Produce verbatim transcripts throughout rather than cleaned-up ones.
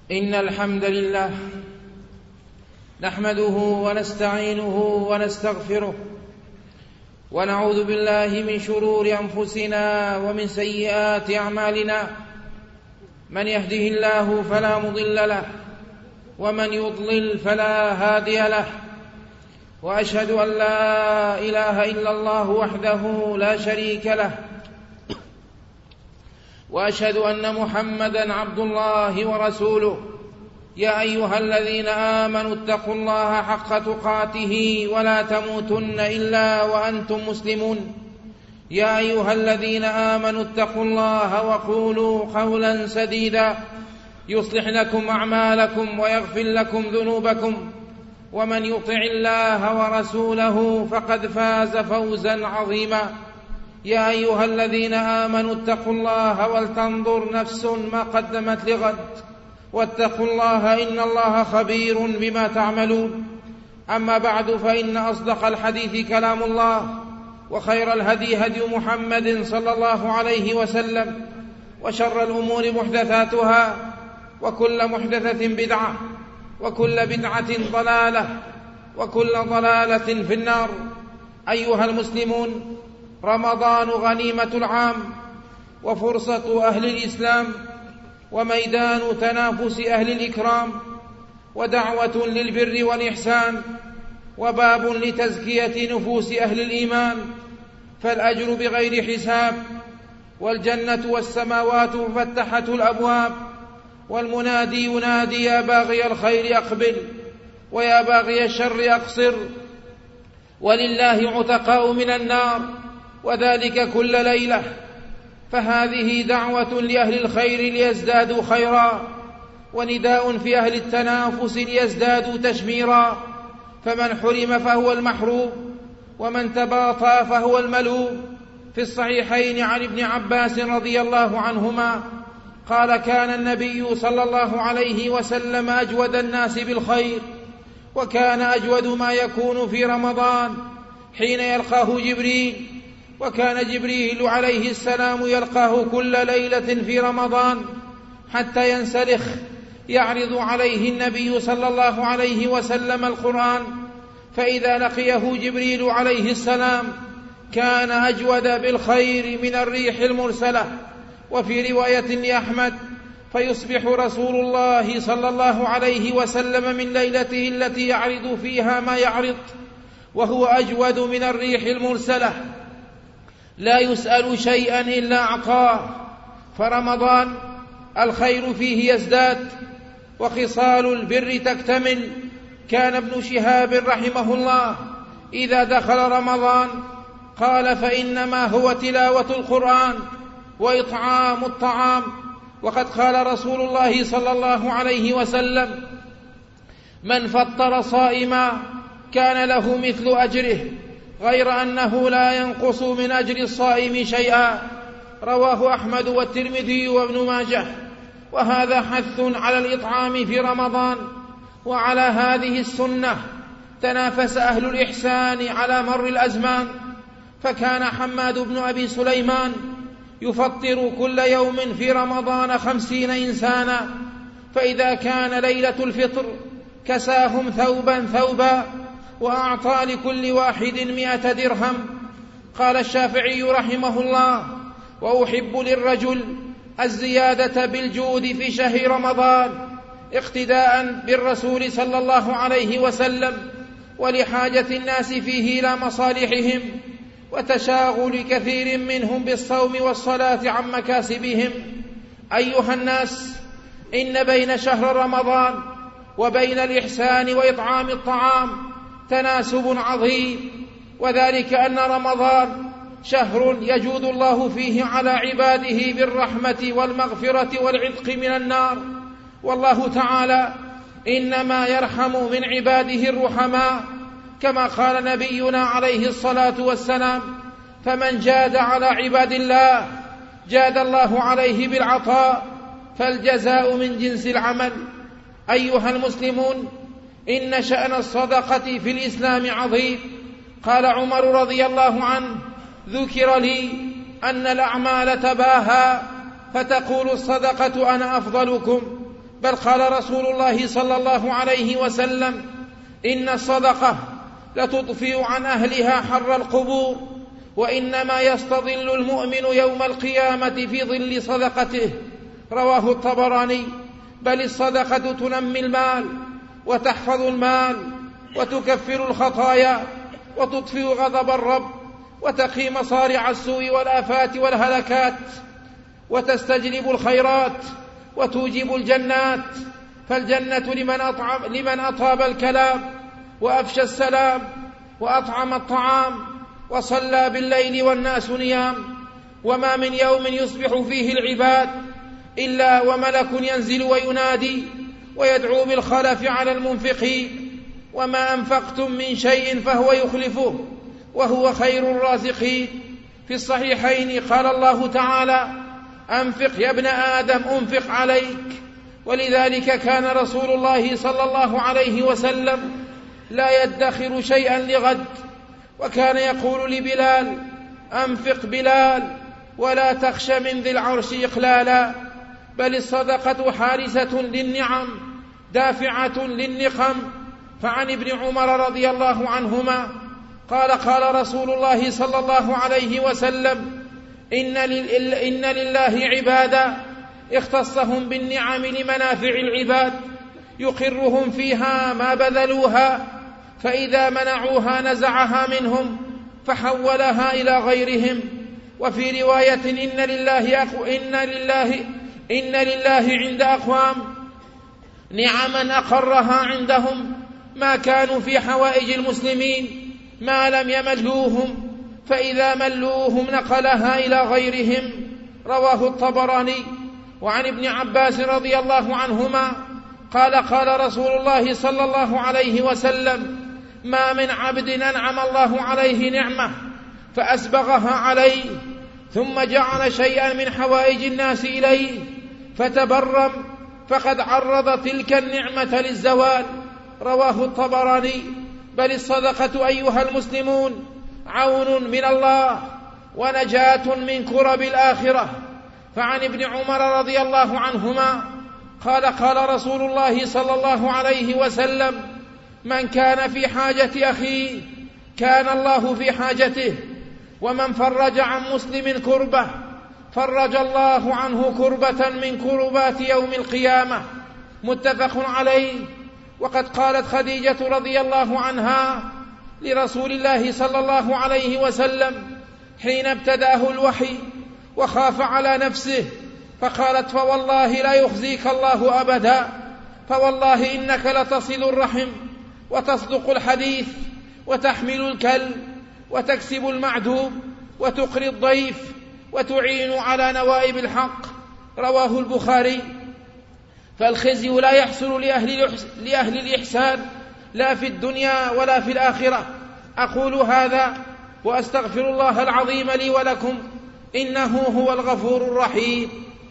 إن الحمد لله نحمده ونستعينه ونستغفره ونعوذ بالله من شرور أنفسنا ومن سيئات أعمالنا. من يهده الله فلا مضل له ومن يضلل فلا هادي له، وأشهد أن لا إله إلا الله وحده لا شريك له، وأشهد أن محمدًا عبد الله ورسوله. يا أيها الذين آمنوا اتقوا الله حق تقاته ولا تموتن إلا وأنتم مسلمون. يا أيها الذين آمنوا اتقوا الله وقولوا قولا سديدا يصلح لكم أعمالكم ويغفر لكم ذنوبكم، ومن يطع الله ورسوله فقد فاز فوزا عظيما. يا أيها الذين آمنوا اتقوا الله ولتنظر نفس ما قدمت لغد، واتقوا الله إن الله خبير بما تعملون. أما بعد، فإن أصدق الحديث كلام الله، وخير الهدي هدي محمد صلى الله عليه وسلم، وشر الأمور محدثاتها، وكل محدثة بدعة، وكل بدعة ضلالة، وكل ضلالة في النار. أيها المسلمون، رمضان غنيمة العام وفرصة أهل الإسلام، وميدان تنافس أهل الإكرام، ودعوة للبر والإحسان، وباب لتزكية نفوس أهل الإيمان، فالأجر بغير حساب، والجنة والسماوات مفتحة الأبواب، والمنادي ينادي يا باغي الخير أقبل ويا باغي الشر أقصر، ولله عتقاء من النار، وذلك كل ليلة. فهذه دعوة لأهل الخير ليزدادوا خيرا، ونداء في أهل التنافس ليزدادوا تشميرا. فمن حرم فهو المحروم، ومن تباطأ فهو الملوم. في الصحيحين عن ابن عباس رضي الله عنهما قال: كان النبي صلى الله عليه وسلم أجود الناس بالخير، وكان أجود ما يكون في رمضان حين يلقاه جبريل، وكان جبريل عليه السلام يلقاه كل ليلة في رمضان حتى ينسلخ، يعرض عليه النبي صلى الله عليه وسلم القرآن، فإذا لقيه جبريل عليه السلام كان أجود بالخير من الريح المرسلة. وفي رواية لأحمد: فيصبح رسول الله صلى الله عليه وسلم من ليلته التي يعرض فيها ما يعرض وهو أجود من الريح المرسلة، لا يسأل شيئا إلا أعطاه. فرمضان الخير فيه يزداد، وخصال البر تكتمل. كان ابن شهاب رحمه الله إذا دخل رمضان قال: فإنما هو تلاوة القرآن وإطعام الطعام. وقد قال رسول الله صلى الله عليه وسلم: من فطر صائما كان له مثل أجره، غير أنه لا ينقص من أجر الصائم شيئا. رواه أحمد والترمذي وابن ماجه. وهذا حث على الإطعام في رمضان. وعلى هذه السنة تنافس أهل الإحسان على مر الأزمان، فكان حماد بن أبي سليمان يفطر كل يوم في رمضان خمسين إنسانا، فإذا كان ليلة الفطر كساهم ثوبا ثوبا، وأعطى لكل واحد مئة درهم. قال الشافعي رحمه الله: وأحب للرجل الزيادة بالجود في شهر رمضان اقتداء بالرسول صلى الله عليه وسلم، ولحاجة الناس فيه إلى مصالحهم، وتشاغل كثير منهم بالصوم والصلاة عن مكاسبهم. أيها الناس، إن بين شهر رمضان وبين الإحسان وإطعام الطعام تناسب عظيم، وذلك أن رمضان شهر يجود الله فيه على عباده بالرحمة والمغفرة والعتق من النار. والله تعالى إنما يرحم من عباده الرحماء، كما قال نبينا عليه الصلاة والسلام: فمن جاد على عباد الله جاد الله عليه بالعطاء، فالجزاء من جنس العمل. أيها المسلمون، إن شأن الصدقة في الإسلام عظيم. قال عمر رضي الله عنه: ذكر لي أن الأعمال تباهى، فتقول الصدقة أنا أفضلكم، بل قال رسول الله صلى الله عليه وسلم: إن الصدقة لتطفئ عن أهلها حر القبور، وإنما يستظل المؤمن يوم القيامة في ظل صدقته. رواه الطبراني. بل الصدقة تنمي المال وتحفظ المال وتكفر الخطايا وتطفئ غضب الرب وتقي مصارع السوء والآفات والهلكات وتستجلب الخيرات وتوجب الجنات. فالجنة لمن أطعم لمن أطاب الكلام وأفشى السلام وأطعم الطعام وصلى بالليل والناس نيام. وما من يوم يصبح فيه العباد إلا وملك ينزل وينادي ويدعو بالخلف على المنفقين: وما أنفقتم من شيء فهو يخلفه وهو خير الرازقين. في الصحيحين قال الله تعالى: أنفق يا ابن آدم أنفق عليك. ولذلك كان رسول الله صلى الله عليه وسلم لا يدخر شيئا لغد، وكان يقول لبلال: أنفق بلال ولا تخش من ذي العرش إقلالا. بل الصدقة حارسة للنعم دافعة للنقم. فعن ابن عمر رضي الله عنهما قال: قال رسول الله صلى الله عليه وسلم: إن, إن لله عبادا اختصهم بالنعم لمنافع العباد، يقرهم فيها ما بذلوها، فإذا منعوها نزعها منهم فحولها إلى غيرهم. وفي رواية: إن لله, أقو إن لله, إن لله عند أقوام نعما أقرها عندهم ما كانوا في حوائج المسلمين ما لم يملوهم، فإذا ملوهم نقلها إلى غيرهم. رواه الطبراني. وعن ابن عباس رضي الله عنهما قال: قال رسول الله صلى الله عليه وسلم: ما من عبد أنعم الله عليه نعمة فأسبغها عليه ثم جعل شيئا من حوائج الناس إليه فتبرم فقد عرض تلك النعمة للزوال. رواه الطبراني. بل الصدقة أيها المسلمون عون من الله ونجاة من كرب الآخرة. فعن ابن عمر رضي الله عنهما قال: قال رسول الله صلى الله عليه وسلم: من كان في حاجة أخيه كان الله في حاجته، ومن فرج عن مسلم كربة فرج الله عنه كربة من كربات يوم القيامة. متفق عليه. وقد قالت خديجة رضي الله عنها لرسول الله صلى الله عليه وسلم حين ابتدأه الوحي وخاف على نفسه فقالت: فوالله لا يخزيك الله أبدا، فوالله إنك لتصل الرحم وتصدق الحديث وتحمل الكل وتكسب المعدوم وتقري الضيف وتعين على نوائب الحق. رواه البخاري. فالخزي لا يحصل لأهل الإحسان لا في الدنيا ولا في الآخرة. أقول هذا وأستغفر الله العظيم لي ولكم، إنه هو الغفور الرحيم.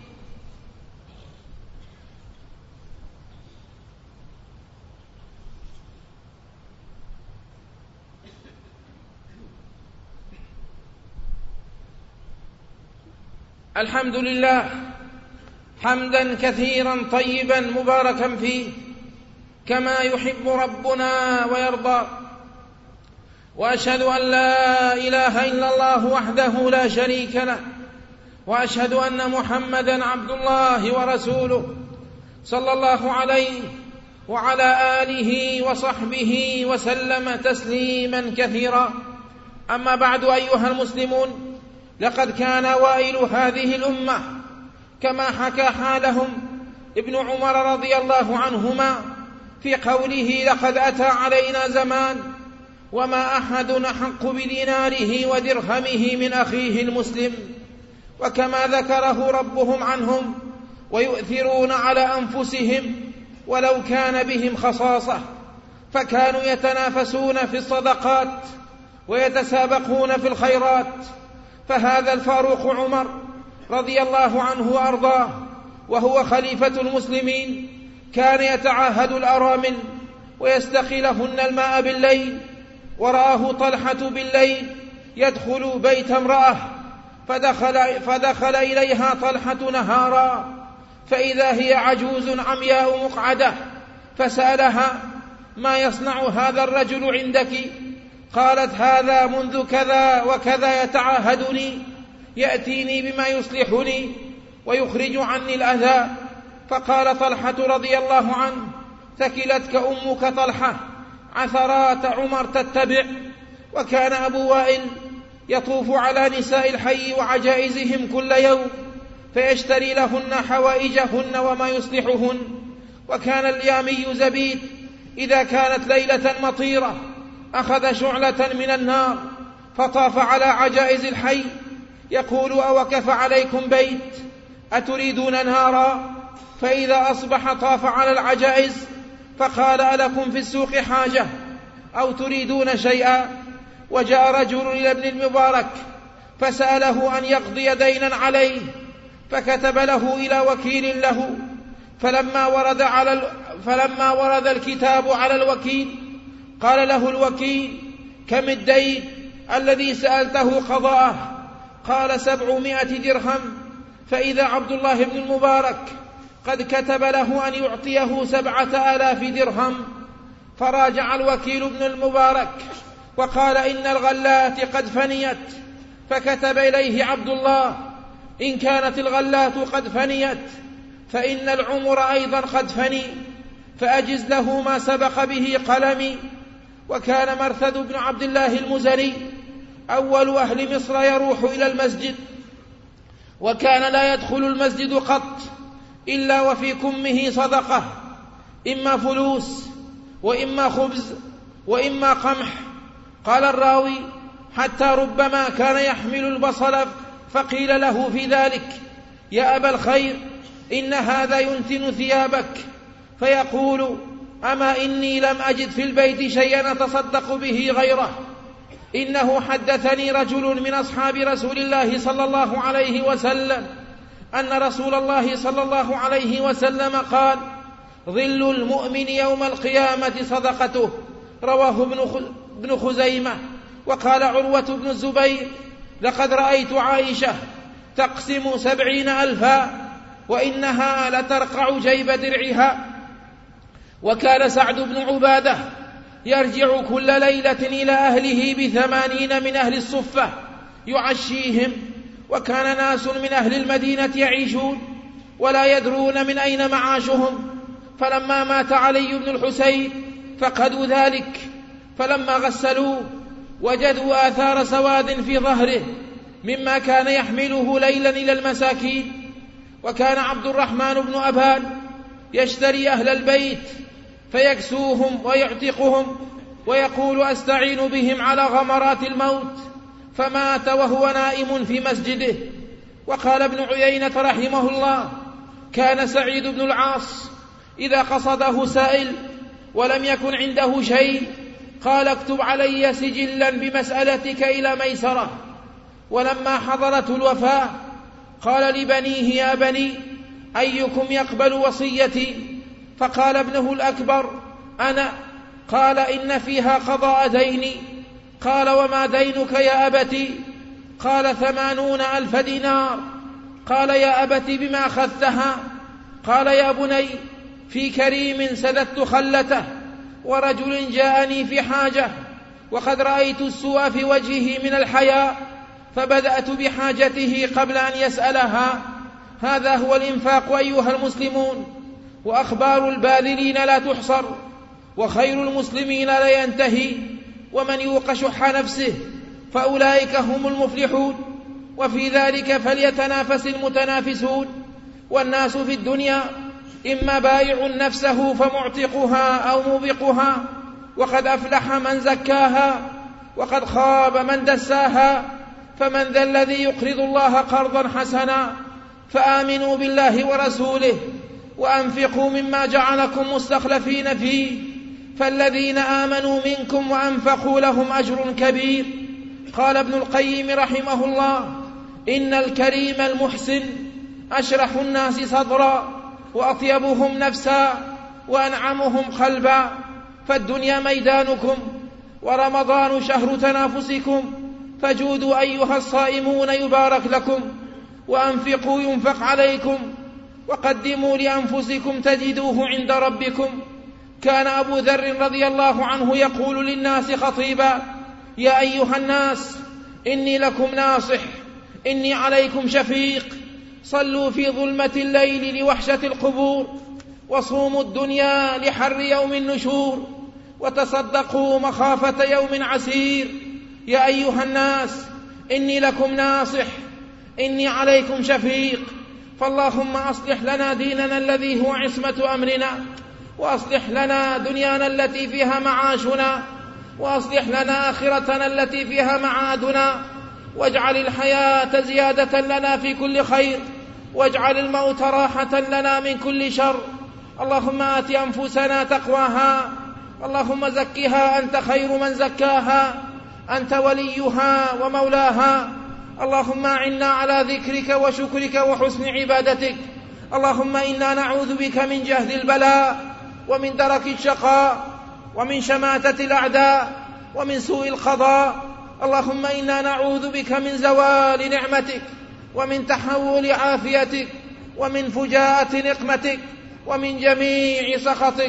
الحمد لله حمدا كثيرا طيبا مباركا فيه كما يحب ربنا ويرضى. وأشهد أن لا إله إلا الله وحده لا شريك له، وأشهد أن محمدا عبد الله ورسوله صلى الله عليه وعلى آله وصحبه وسلم تسليما كثيرا. أما بعد أيها المسلمون، لقد كان أوائل هذه الأمة كما حكى حالهم ابن عمر رضي الله عنهما في قوله: لقد أتى علينا زمان وما أحد أحق بديناره ودرهمه من أخيه المسلم. وكما ذكره ربهم عنهم: ويؤثرون على أنفسهم ولو كان بهم خصاصة. فكانوا يتنافسون في الصدقات ويتسابقون في الخيرات. فهذا الفاروق عمر رضي الله عنه وأرضاه وهو خليفة المسلمين كان يتعاهد الأرامل ويستقي لهن الماء بالليل. ورآه طلحة بالليل يدخل بيت امرأة فدخل, فدخل إليها طلحة نهارا فإذا هي عجوز عمياء مقعدة، فسألها: ما يصنع هذا الرجل عندك؟ قالت: هذا منذ كذا وكذا يتعاهدني، يأتيني بما يصلحني ويخرج عني الأذى. فقال طلحة رضي الله عنه: ثكلتك أمك طلحة، عثرات عمر تتبع. وكان أبو وائل يطوف على نساء الحي وعجائزهم كل يوم فيشتري لهن حوائجهن وما يصلحهن. وكان اليامي زبيد إذا كانت ليلة مطيرة أخذ شعلة من النار فطاف على عجائز الحي يقول: أوكف عليكم بيت أتريدون نارا؟ فإذا أصبح طاف على العجائز فقال: ألكم في السوق حاجة أو تريدون شيئا؟ وجاء رجل إلى ابن المبارك فسأله أن يقضي دينا عليه، فكتب له إلى وكيل له. فلما ورد, على فلما ورد الكتاب على الوكيل قال له الوكيل: كم الدين الذي سألته قضاءه؟ قال: سبعمائة درهم. فإذا عبد الله بن المبارك قد كتب له أن يعطيه سبعة آلاف درهم. فراجع الوكيل ابن المبارك وقال: إن الغلات قد فنيت. فكتب إليه عبد الله: إن كانت الغلات قد فنيت فإن العمر أيضا قد فني، فأجز له ما سبق به قلمي. وكان مرثد بن عبد الله المزني أول أهل مصر يروح إلى المسجد، وكان لا يدخل المسجد قط إلا وفي كمه صدقة، إما فلوس وإما خبز وإما قمح. قال الراوي: حتى ربما كان يحمل البصل، فقيل له في ذلك: يا أبا الخير، إن هذا ينتن ثيابك. فيقول: أما إني لم أجد في البيت شيئا أتصدق به غيره. إنه حدثني رجل من أصحاب رسول الله صلى الله عليه وسلم أن رسول الله صلى الله عليه وسلم قال: ظل المؤمن يوم القيامة صدقته. رواه ابن خزيمة. وقال عروة بن الزبير: لقد رأيت عائشة تقسم سبعين ألفا وإنها لترقع جيب درعها. وكان سعد بن عبادة يرجع كل ليلة إلى أهله بثمانين من أهل الصفة يعشيهم. وكان ناس من أهل المدينة يعيشون ولا يدرون من أين معاشهم. فلما مات علي بن الحسين فقدوا ذلك، فلما غسلوه وجدوا آثار سواد في ظهره مما كان يحمله ليلا إلى المساكين. وكان عبد الرحمن بن أبان يشتري أهل البيت فيكسوهم ويعتقهم ويقول: أستعين بهم على غمرات الموت. فمات وهو نائم في مسجده. وقال ابن عيينة رحمه الله: كان سعيد بن العاص إذا قصده سائل ولم يكن عنده شيء قال: اكتب علي سجلا بمسألتك إلى ميسرة. ولما حضرته الوفاة قال لبنيه: يا بني، أيكم يقبل وصيتي؟ فقال ابنه الأكبر: أنا. قال: إن فيها قضاء ديني. قال: وما دينك يا أبتي؟ قال: ثمانون ألف دينار. قال: يا أبتي بما أخذتها؟ قال: يا بني، في كريم سددت خلته، ورجل جاءني في حاجة، وقد رأيت السوء في وجهه من الحياء، فبدأت بحاجته قبل أن يسألها. هذا هو الإنفاق أيها المسلمون. وأخبار الباذلين لا تحصر، وخير المسلمين لا ينتهي. ومن يوق شح نفسه فأولئك هم المفلحون. وفي ذلك فليتنافس المتنافسون. والناس في الدنيا إما بائع نفسه فمعتقها أو موبقها، وقد أفلح من زكاها وقد خاب من دساها. فمن ذا الذي يقرض الله قرضا حسنا؟ فآمنوا بالله ورسوله وأنفقوا مما جعلكم مستخلفين فيه، فالذين آمنوا منكم وأنفقوا لهم أجر كبير. قال ابن القيم رحمه الله: إن الكريم المحسن أشرح الناس صدرا وأطيبهم نفسا وأنعمهم قلبا. فالدنيا ميدانكم ورمضان شهر تنافسكم، فجودوا أيها الصائمون يبارك لكم، وأنفقوا ينفق عليكم، وقدموا لأنفسكم تجدوه عند ربكم. كان أبو ذر رضي الله عنه يقول للناس خطيبا: يا أيها الناس إني لكم ناصح، إني عليكم شفيق، صلوا في ظلمة الليل لوحشة القبور، وصوموا الدنيا لحر يوم النشور، وتصدقوا مخافة يوم عسير. يا أيها الناس إني لكم ناصح، إني عليكم شفيق، فاللهم أصلح لنا ديننا الذي هو عصمة أمرنا، وأصلح لنا دنيانا التي فيها معاشنا، وأصلح لنا آخرتنا التي فيها معادنا، واجعل الحياة زيادة لنا في كل خير، واجعل الموت راحة لنا من كل شر. اللهم آت أنفسنا تقواها، اللهم زكها أنت خير من زكاها، أنت وليها ومولاها. اللهم أعنا على ذكرك وشكرك وحسن عبادتك. اللهم إنا نعوذ بك من جهد البلاء، ومن درك الشقاء، ومن شماتة الأعداء، ومن سوء القضاء. اللهم إنا نعوذ بك من زوال نعمتك، ومن تحول عافيتك، ومن فجاءة نقمتك، ومن جميع سخطك.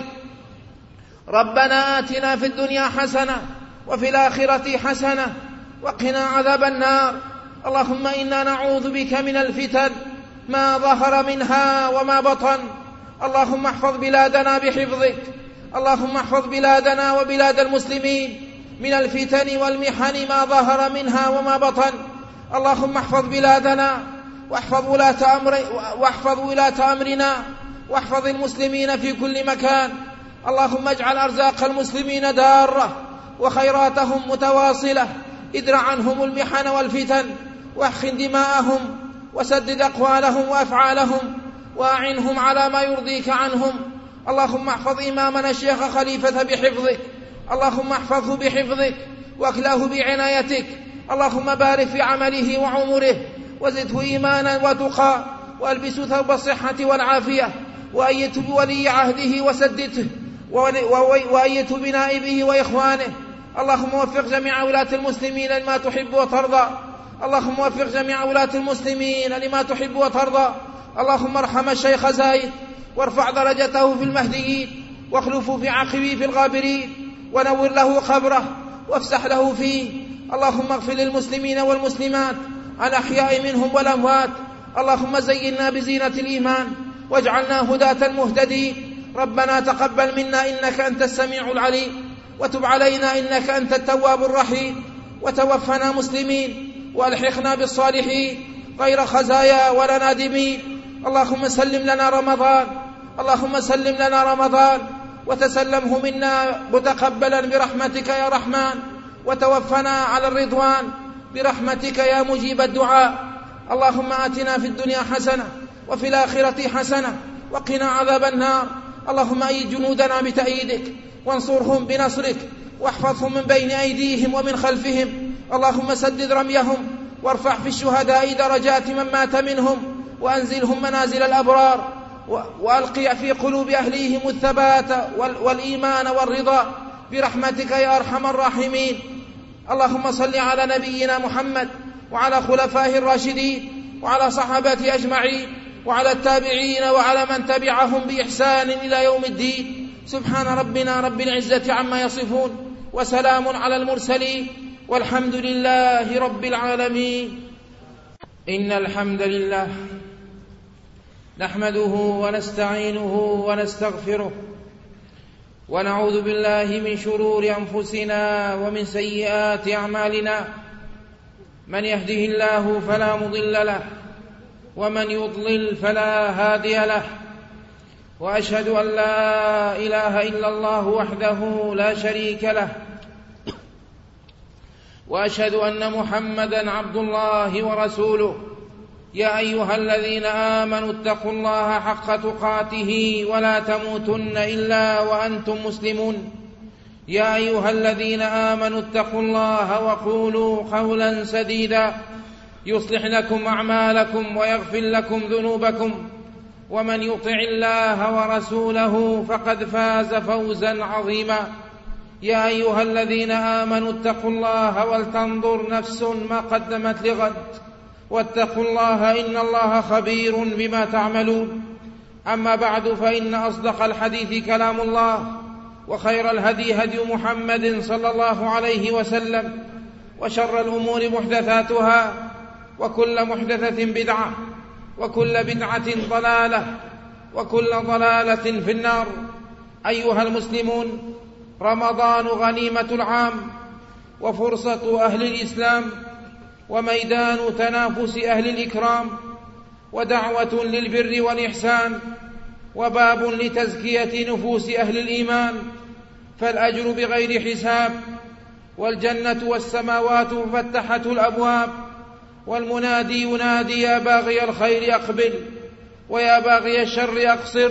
ربنا آتنا في الدنيا حسنة وفي الآخرة حسنة وقنا عذاب النار. اللهم إنا نعوذ بك من الفتن ما ظهر منها وما بطن. اللهم احفظ بلادنا بحفظك، اللهم احفظ بلادنا وبلاد المسلمين من الفتن والمحن ما ظهر منها وما بطن. اللهم احفظ بلادنا واحفظ ولاة أمر واحفظ ولاة أمرنا، واحفظ المسلمين في كل مكان. اللهم اجعل أرزاق المسلمين دارة وخيراتهم متواصلة، ادرع عنهم المحن والفتن، واحقن دماءهم، وسدد أقوالهم وأفعالهم، وأعنهم على ما يرضيك عنهم. اللهم احفظ إمامنا الشيخ خليفة بحفظك، اللهم احفظه بحفظك واكله بعنايتك. اللهم بارك في عمله وعمره، وزده إيمانا وتقى، وألبسه ثوب الصحة والعافية، وأيته بولي عهده وسدده، وأيته بنائبه وإخوانه. اللهم وفق جميع ولاة المسلمين لما تحب وترضى، اللهم وفق جميع ولاة المسلمين لما تحب وترضى. اللهم ارحم الشيخ زايد، وارفع درجته في المهديين، واخلفه في عقبه في الغابرين، ونور له قبره، وافسح له فيه. اللهم اغفر للمسلمين والمسلمات الأحياء منهم والأموات. اللهم زينا بزينة الإيمان، واجعلنا هداة مهتدين. ربنا تقبل منا إنك أنت السميع العليم، وتب علينا إنك أنت التواب الرحيم، وتوفنا مسلمين، وألحقنا بالصالحين غير خزايا ولا نادمين. اللهم سلم لنا رمضان، اللهم سلم لنا رمضان، وتسلمه منا متقبلا برحمتك يا رحمن، وتوفنا على الرضوان برحمتك يا مجيب الدعاء. اللهم آتنا في الدنيا حسنة وفي الآخرة حسنة وقنا عذاب النار. اللهم أيد جنودنا بتأييدك، وانصرهم بنصرك، واحفظهم من بين أيديهم ومن خلفهم. اللهم سدد رميهم، وارفع في الشهداء درجات من مات منهم، وأنزلهم منازل الأبرار، وألقي في قلوب أهليهم الثبات والإيمان والرضا برحمتك يا أرحم الراحمين. اللهم صل على نبينا محمد وعلى خلفائه الراشدين وعلى صحابته أجمعين وعلى التابعين وعلى من تبعهم بإحسان إلى يوم الدين. سبحان ربنا رب العزة عما يصفون، وسلام على المرسلين، والحمد لله رب العالمين. إن الحمد لله نحمده ونستعينه ونستغفره، ونعوذ بالله من شرور أنفسنا ومن سيئات أعمالنا. من يهده الله فلا مضل له، ومن يضلل فلا هادي له، وأشهد أن لا إله إلا الله وحده لا شريك له، وأشهد أن محمدًا عبد الله ورسوله. يا أيها الذين آمنوا اتقوا الله حق تقاته ولا تموتن إلا وأنتم مسلمون. يا أيها الذين آمنوا اتقوا الله وقولوا قولا سديدا يصلح لكم أعمالكم ويغفر لكم ذنوبكم، ومن يطع الله ورسوله فقد فاز فوزا عظيما. يا أيها الذين آمنوا اتقوا الله ولتنظر نفس ما قدمت لغد، واتقوا الله إن الله خبير بما تعملون. أما بعد، فإن أصدق الحديث كلام الله، وخير الهدي هدي محمد صلى الله عليه وسلم، وشر الأمور محدثاتها، وكل محدثة بدعة، وكل بدعة ضلالة، وكل ضلالة في النار. أيها المسلمون، رمضان غنيمة العام، وفرصة أهل الإسلام، وميدان تنافس أهل الإكرام، ودعوة للبر والإحسان، وباب لتزكية نفوس أهل الإيمان، فالأجر بغير حساب، والجنة والسماوات مفتحة الأبواب، والمنادي ينادي يا باغي الخير أقبل، ويا باغي الشر أقصر،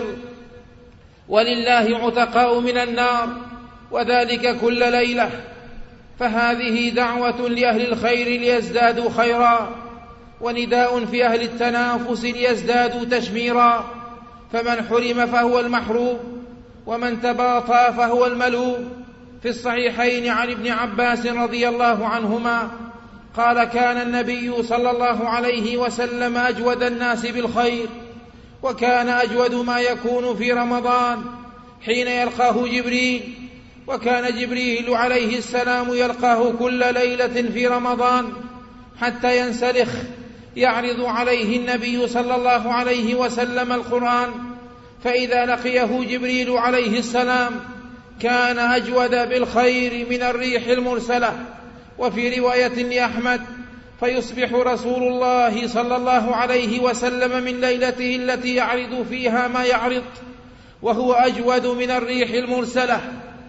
ولله عتقاء من النار، وذلك كل ليلة. فهذه دعوة لأهل الخير ليزدادوا خيرا، ونداء في أهل التنافس ليزدادوا تشميرا. فمن حرم فهو المحروم، ومن تباطأ فهو الملوم. في الصحيحين عن ابن عباس رضي الله عنهما قال: كان النبي صلى الله عليه وسلم أجود الناس بالخير، وكان أجود ما يكون في رمضان حين يلقاه جبريل، وكان جبريل عليه السلام يلقاه كل ليلة في رمضان حتى ينسلخ، يعرض عليه النبي صلى الله عليه وسلم القرآن، فإذا لقيه جبريل عليه السلام كان أجود بالخير من الريح المرسلة. وفي رواية لأحمد: فيصبح رسول الله صلى الله عليه وسلم من ليلته التي يعرض فيها ما يعرض وهو أجود من الريح المرسلة،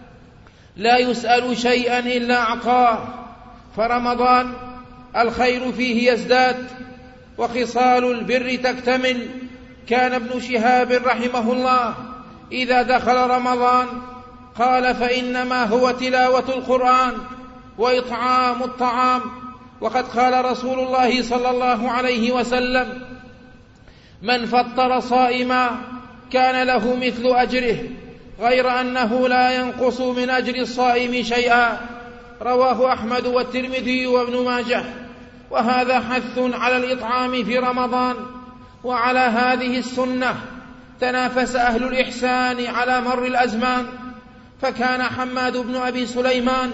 لا يسأل شيئا إلا أعطاه. فرمضان الخير فيه يزداد، وخصال البر تكتمل. كان ابن شهاب رحمه الله إذا دخل رمضان قال: فإنما هو تلاوة القرآن وإطعام الطعام. وقد قال رسول الله صلى الله عليه وسلم: من فطر صائما كان له مثل أجره، غير أنه لا ينقص من أجر الصائم شيئا. رواه أحمد والترمذي وابن ماجه. وهذا حث على الإطعام في رمضان. وعلى هذه السنة تنافس أهل الإحسان على مر الأزمان، فكان حماد بن أبي سليمان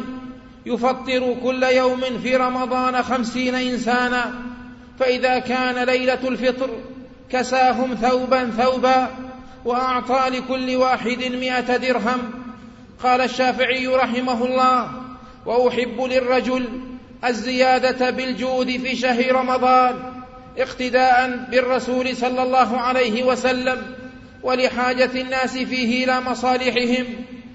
يفطر كل يوم في رمضان خمسين إنسانا، فإذا كان ليلة الفطر كساهم ثوبا ثوبا، وأعطى لكل واحد مئة درهم. قال الشافعي رحمه الله: وأحب للرجل الزيادة بالجود في شهر رمضان اقتداء بالرسول صلى الله عليه وسلم، ولحاجة الناس فيه إلى مصالحهم،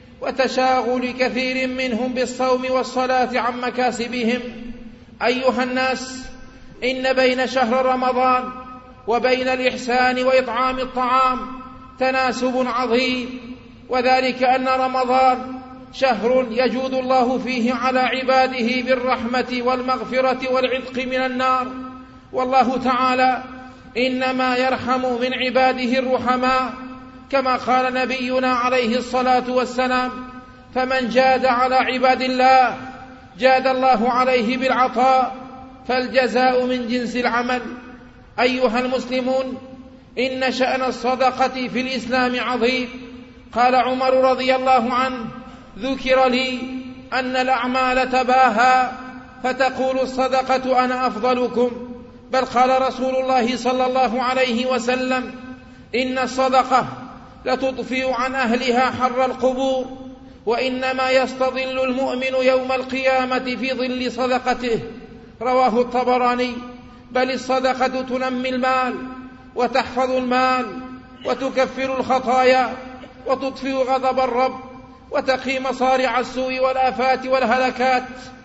وتشاغل كثير منهم بالصوم والصلاة عن مكاسبهم. أيها الناس، إن بين شهر رمضان وبين الإحسان وإطعام الطعام تناسب عظيم، وذلك أن رمضان شهر يجود الله فيه على عباده بالرحمة والمغفرة والعتق من النار. والله تعالى إنما يرحم من عباده الرحماء، كما قال نبينا عليه الصلاة والسلام: فمن جاد على عباد الله جاد الله عليه بالعطاء، فالجزاء من جنس العمل. أيها المسلمون، إن شأن الصدقة في الإسلام عظيم. قال عمر رضي الله عنه: ذكر لي أن الأعمال تباهى، فتقول الصدقة أنا أفضلكم. بل قال رسول الله صلى الله عليه وسلم: إن الصدقة لتطفئ عن أهلها حر القبور، وإنما يستظل المؤمن يوم القيامة في ظل صدقته. رواه الطبراني. بل الصدقة تنمي المال، وتحفظ المال، وتكفر الخطايا، وتطفئ غضب الرب، وتقي مصارع السوء والآفات والهلكات،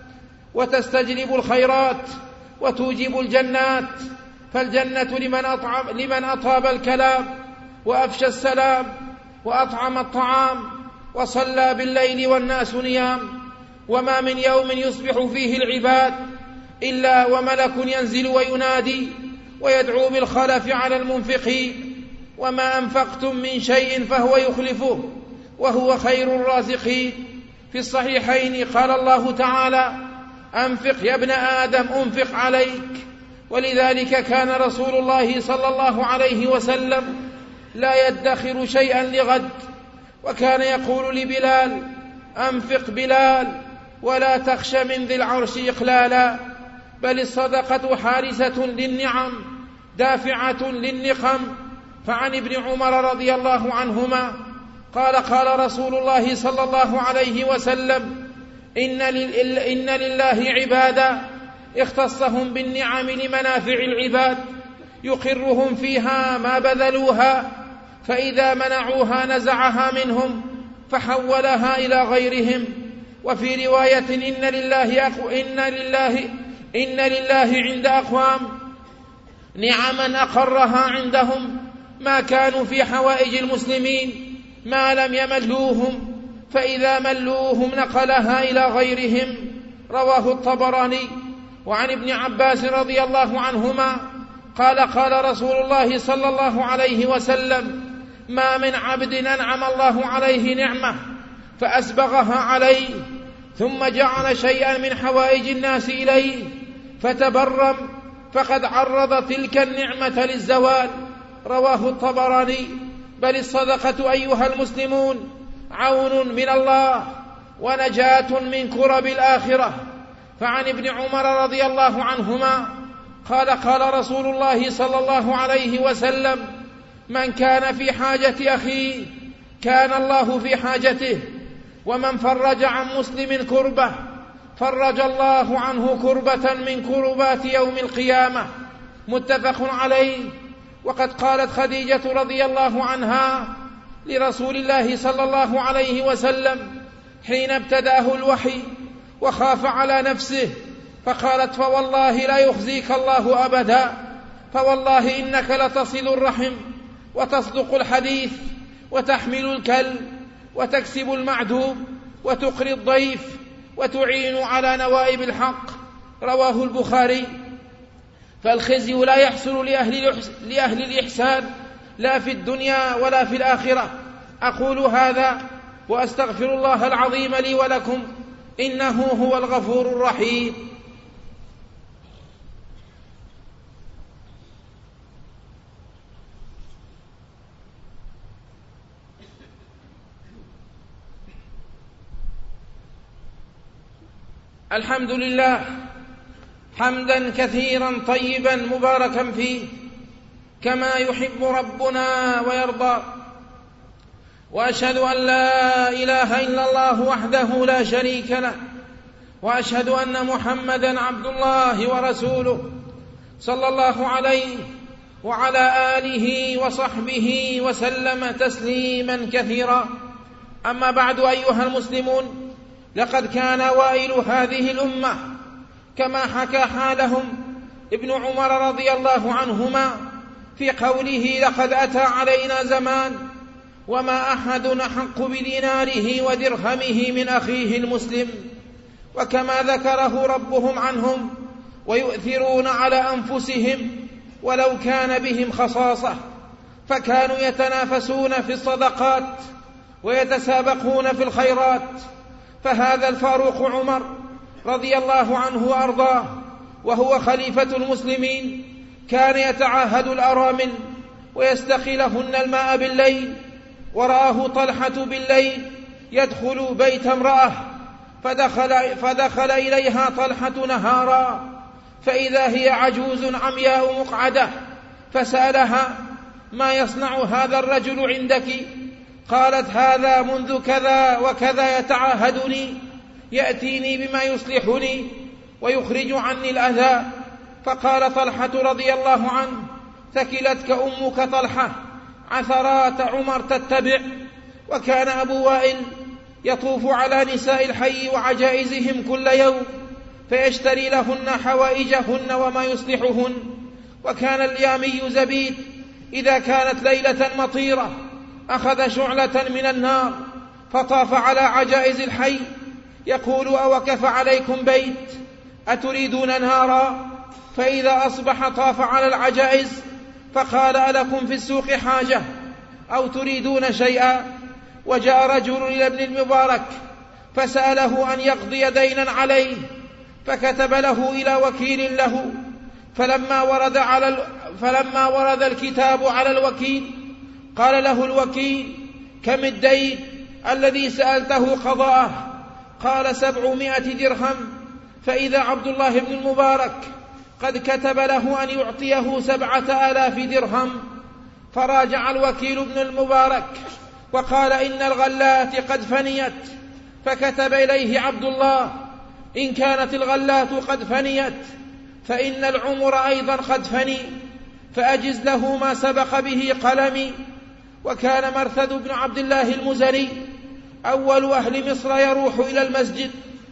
وتستجلب الخيرات، وتوجب الجنات. فالجنة لمن أطعم لمن أطاب الكلام، وأفشى السلام، وأطعم الطعام، وصلى بالليل والناس نيام. وما من يوم يصبح فيه العباد إلا وملك ينزل وينادي ويدعو بالخلف على المنفقين: وما أنفقتم من شيء فهو يخلفه وهو خير الرازقين. في الصحيحين قال الله تعالى: أنفق يا ابن آدم أنفق عليك. ولذلك كان رسول الله صلى الله عليه وسلم لا يدخر شيئا لغد. وكان يقول لبلال: أنفق بلال ولا تخش من ذي العرش إقلالا، بل الصدقة حارسة للنعم دافعة للنقم. فعن ابن عمر رضي الله عنهما قال: قال رسول الله صلى الله عليه وسلم: إن, إن لله عبادا اختصهم بالنعم لمنافع العباد، يقرهم فيها ما بذلوها، فإذا منعوها نزعها منهم فحولها إلى غيرهم. وفي رواية: إن لله, إن لله, إن لله عند أقوام نعما أقرها عندهم ما كانوا في حوائج المسلمين ما لم يملوهم، فإذا ملوهم نقلها إلى غيرهم. رواه الطبراني. وعن ابن عباس رضي الله عنهما قال: قال رسول الله صلى الله عليه وسلم: ما من عبد أنعم الله عليه نعمة فأسبغها عليه ثم جعل شيئا من حوائج الناس إليه فتبرم فقد عرض تلك النعمة للزوال. رواه الطبراني. بل الصدقة أيها المسلمون عون من الله ونجاة من كرب الآخرة. فعن ابن عمر رضي الله عنهما قال: قال رسول الله صلى الله عليه وسلم: من كان في حاجة أخيه كان الله في حاجته، ومن فرج عن مسلم كربة فرج الله عنه كربة من كربات يوم القيامة. متفق عليه. وقد قالت خديجة رضي الله عنها لرسول الله صلى الله عليه وسلم حين ابتدأه الوحي وخاف على نفسه فقالت: فوالله لا يخزيك الله أبدا، فوالله إنك لتصل الرحم وتصدق الحديث وتحمل الكل وتكسب المعدوم وتقري الضيف وتعين على نوائب الحق. رواه البخاري. فالخزي لا يحصل لأهل, لأهل الإحسان لا في الدنيا ولا في الآخرة. أقول هذا وأستغفر الله العظيم لي ولكم، إنه هو الغفور الرحيم. الحمد لله حمدا كثيرا طيبا مباركا فيه كما يحب ربنا ويرضى. وأشهد أن لا إله إلا الله وحده لا شريك له، وأشهد أن محمدا عبد الله ورسوله صلى الله عليه وعلى آله وصحبه وسلم تسليما كثيرا. أما بعد أيها المسلمون، لقد كان وائل هذه الأمة كما حكى حالهم ابن عمر رضي الله عنهما في قوله: لقد أتى علينا زمان وما أحد أحق بديناره ودرهمه من أخيه المسلم. وكما ذكره ربهم عنهم: ويؤثرون على أنفسهم ولو كان بهم خصاصة، فكانوا يتنافسون في الصدقات ويتسابقون في الخيرات. فهذا الفاروق عمر رضي الله عنه وأرضاه وهو خليفة المسلمين كان يتعاهد الأرامل ويستقي لهن الماء بالليل. ورآه طلحة بالليل يدخل بيت امرأة فدخل, فدخل إليها طلحة نهارا فإذا هي عجوز عمياء مقعدة، فسألها: ما يصنع هذا الرجل عندك؟ قالت: هذا منذ كذا وكذا يتعاهدني، يأتيني بما يصلحني ويخرج عني الأذى. فقال طلحة رضي الله عنه: ثكلتك أمك طلحة، عثرات عمر تتبع. وكان أبو وائل يطوف على نساء الحي وعجائزهم كل يوم فيشتري لهن حوائجهن وما يصلحهن. وكان اليامي زبيد إذا كانت ليلة مطيرة أخذ شعلة من النار فطاف على عجائز الحي يقول: أوكف عليكم بيت أتريدون نارا؟ فإذا أصبح طاف على العجائز فقال: ألكم في السوق حاجة أو تريدون شيئا؟ وجاء رجل إلى ابن المبارك فسأله أن يقضي دينا عليه فكتب له إلى وكيل له. فلما ورد, على ال... فلما ورد الكتاب على الوكيل قال له الوكيل: كم الدين الذي سألته قضاءه؟ قال: سبعمائة درهم. فإذا عبد الله بن المبارك قد كتب له أن يعطيه سبعة آلاف درهم. فراجع الوكيل بن المبارك وقال: إن الغلات قد فنيت. فكتب إليه عبد الله: إن كانت الغلات قد فنيت فإن العمر أيضا قد فني، فأجز له ما سبق به قلمي. وكان مرثد بن عبد الله المزني أول أهل مصر يروح إلى المسجد،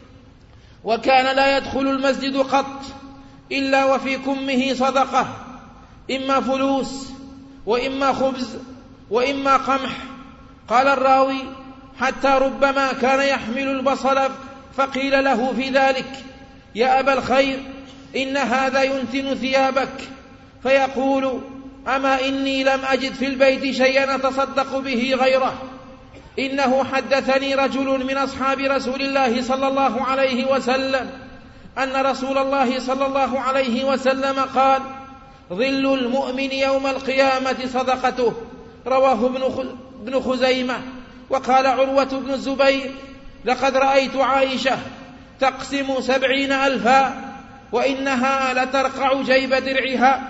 وكان لا يدخل المسجد قط إلا وفي كمه صدقة، إما فلوس وإما خبز وإما قمح. قال الراوي: حتى ربما كان يحمل البصل، فقيل له في ذلك: يا أبا الخير، إن هذا ينتن ثيابك. فيقول: أما إني لم أجد في البيت شيئا أتصدق به غيره. إنه حدثني رجل من أصحاب رسول الله صلى الله عليه وسلم أن رسول الله صلى الله عليه وسلم قال: ظل المؤمن يوم القيامة صدقته. رواه ابن خزيمة. وقال عروة بن الزبير: لقد رأيت عائشة تقسم سبعين ألفا وإنها لترقع جيب درعها.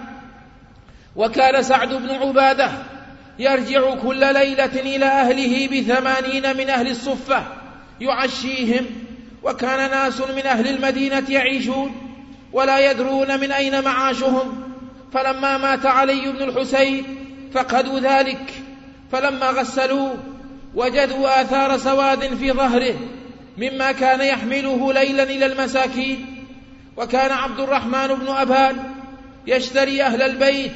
وكان سعد بن عبادة يرجع كل ليلة إلى أهله بثمانين من أهل الصفة يعشيهم. وكان ناس من أهل المدينة يعيشون ولا يدرون من أين معاشهم. فلما مات علي بن الحسين فقدوا ذلك، فلما غسلوه وجدوا آثار سواد في ظهره مما كان يحمله ليلا إلى المساكين. وكان عبد الرحمن بن أبان يشتري أهل البيت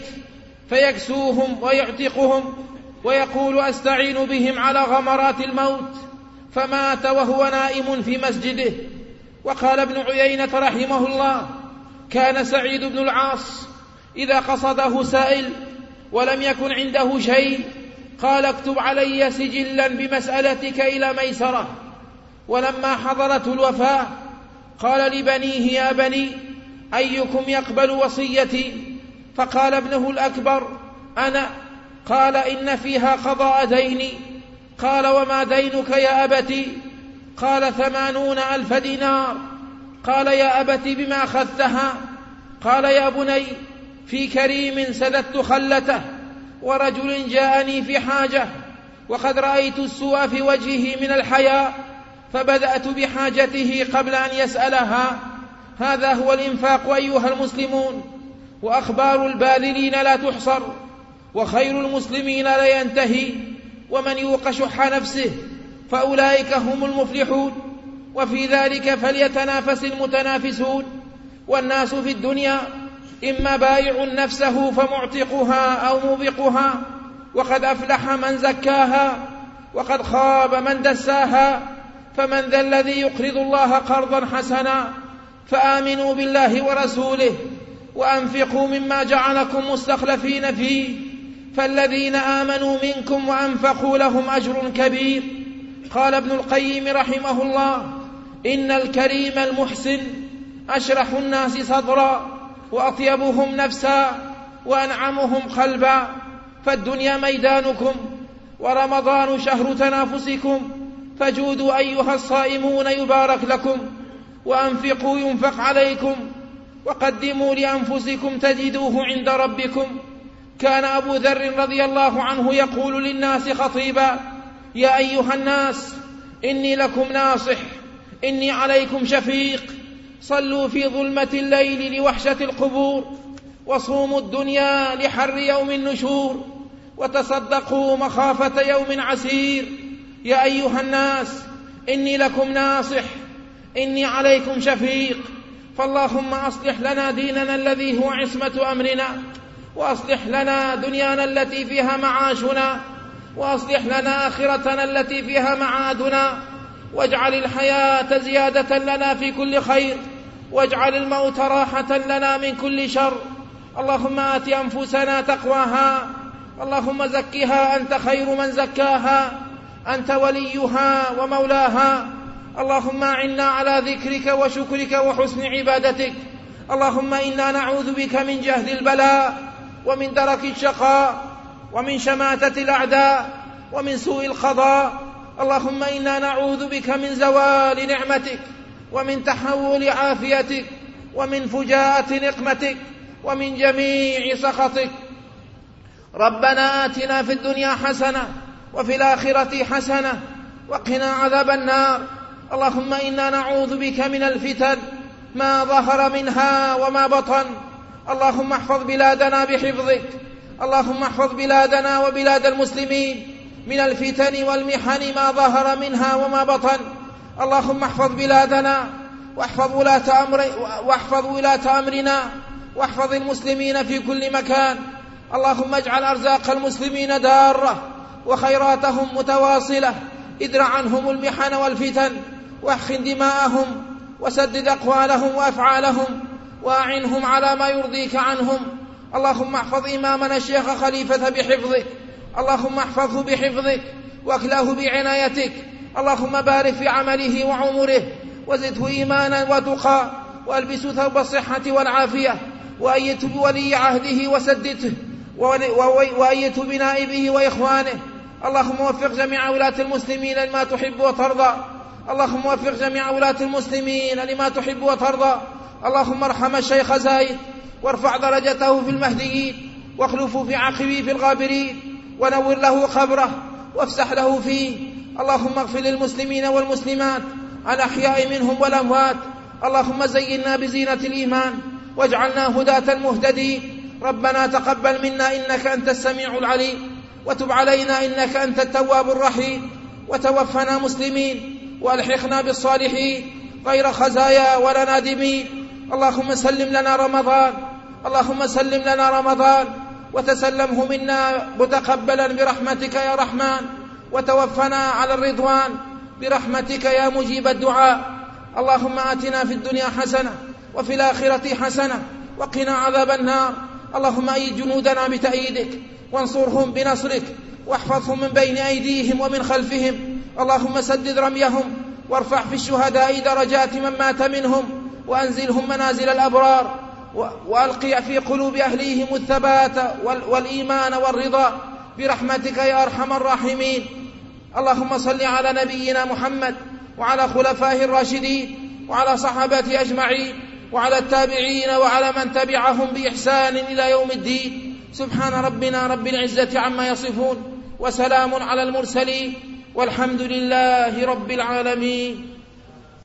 فيكسوهم ويعتقهم ويقول: أستعين بهم على غمرات الموت. فمات وهو نائم في مسجده. وقال ابن عيينة رحمه الله: كان سعيد بن العاص إذا قصده سائل ولم يكن عنده شيء قال: اكتب علي سجلا بمسألتك إلى ميسرة. ولما حضرته الوفاة قال لبنيه: يا بني، أيكم يقبل وصيتي؟ فقال ابنه الأكبر: أنا. قال: إن فيها قضاء ديني. قال: وما دينك يا أبتي؟ قال: ثمانون ألف دينار. قال: يا أبت بما أخذتها؟ قال: يا بني، في كريم سددت خلته، ورجل جاءني في حاجة، وقد رأيت السوء في وجهه من الحياء، فبدأت بحاجته قبل أن يسألها. هذا هو الإنفاق أيها المسلمون. وأخبار الباذلين لا تحصر، وخير المسلمين لا ينتهي. ومن يوق شح نفسه فأولئك هم المفلحون. وفي ذلك فليتنافس المتنافسون. والناس في الدنيا إما بائع نفسه فمعتقها أو موبقها، وقد أفلح من زكاها وقد خاب من دساها. فمن ذا الذي يقرض الله قرضا حسنا؟ فآمنوا بالله ورسوله وأنفقوا مما جعلكم مستخلفين فيه، فالذين آمنوا منكم وأنفقوا لهم أجر كبير. قال ابن القيم رحمه الله: إن الكريم المحسن أشرح الناس صدرا وأطيبهم نفسا وأنعمهم قلبا. فالدنيا ميدانكم ورمضان شهر تنافسكم، فجودوا أيها الصائمون يبارك لكم، وأنفقوا ينفق عليكم، وقدموا لأنفسكم تجدوه عند ربكم. كان أبو ذر رضي الله عنه يقول للناس خطيبا: يا أيها الناس، إني لكم ناصح، إني عليكم شفيق. صلوا في ظلمة الليل لوحشة القبور، وصوموا الدنيا لحر يوم النشور، وتصدقوا مخافة يوم عسير. يا أيها الناس، إني لكم ناصح، إني عليكم شفيق. فاللهم أصلح لنا ديننا الذي هو عصمة أمرنا، وأصلح لنا دنيانا التي فيها معاشنا، وأصلح لنا آخرتنا التي فيها معادنا، واجعل الحياة زيادة لنا في كل خير، واجعل الموت راحة لنا من كل شر. اللهم آت أنفسنا تقواها، اللهم زكها أنت خير من زكاها، أنت وليها ومولاها. اللهم أعنا على ذكرك وشكرك وحسن عبادتك. اللهم إنا نعوذ بك من جهد البلاء ومن درك الشقاء ومن شماتة الأعداء ومن سوء القضاء. اللهم إنا نعوذ بك من زوال نعمتك ومن تحول عافيتك ومن فجاءة نقمتك ومن جميع سخطك. ربنا آتنا في الدنيا حسنة وفي الآخرة حسنة وقنا عذاب النار. اللهم إنا نعوذ بك من الفتن ما ظهر منها وما بطن. اللهم احفظ بلادنا بحفظك. اللهم احفظ بلادنا وبلاد المسلمين من الفتن والمحن ما ظهر منها وما بطن. اللهم احفظ بلادنا واحفظ ولاة أمر واحفظ ولاة أمرنا واحفظ المسلمين في كل مكان. اللهم اجعل أرزاق المسلمين دارة وخيراتهم متواصلة. ادرع عنهم المحن والفتن واحقن دماءهم وسدد أقوالهم وأفعالهم وأعنهم على ما يرضيك عنهم. اللهم احفظ إمامنا الشيخ خليفة بحفظك. اللهم احفظه بحفظك واكله بعنايتك. اللهم بارك في عمله وعمره وزده إيمانا وتقى وألبسه ثوب الصحة والعافية وأيته بولي عهده وسدده وأيته بنائبه وإخوانه. اللهم وفق جميع ولاة المسلمين لما تحب وترضى. اللهم وفق جميع ولاة المسلمين لما تحب وترضى. اللهم ارحم الشيخ زايد وارفع درجته في المهديين واخلفه في عقبه في الغابرين ونور له قبره وافسح له فيه. اللهم اغفر للمسلمين والمسلمات الأحياء منهم والأموات. اللهم زينا بزينة الإيمان واجعلنا هداة مهتدين. ربنا تقبل منا إنك أنت السميع العليم وتب علينا إنك أنت التواب الرحيم وتوفنا مسلمين وألحقنا بالصالحين غير خزايا ولا نادمين. اللهم سلم لنا رمضان. اللهم سلم لنا رمضان وتسلمه منا متقبلا برحمتك يا رحمن وتوفنا على الرضوان برحمتك يا مجيب الدعاء. اللهم آتنا في الدنيا حسنة وفي الآخرة حسنة وقنا عذاب النار. اللهم أيد جنودنا بتأييدك وانصرهم بنصرك واحفظهم من بين أيديهم ومن خلفهم. اللهم سدد رميهم وارفع في الشهداء درجات من مات منهم وأنزلهم منازل الأبرار وألقي في قلوب أهليهم الثبات والإيمان والرضا برحمتك يا أرحم الراحمين. اللهم صل على نبينا محمد وعلى خلفائه الراشدين وعلى صحابته أجمعين وعلى التابعين وعلى من تبعهم بإحسان إلى يوم الدين. سبحان ربنا رب العزة عما يصفون وسلام على المرسلين والحمد لله رب العالمين.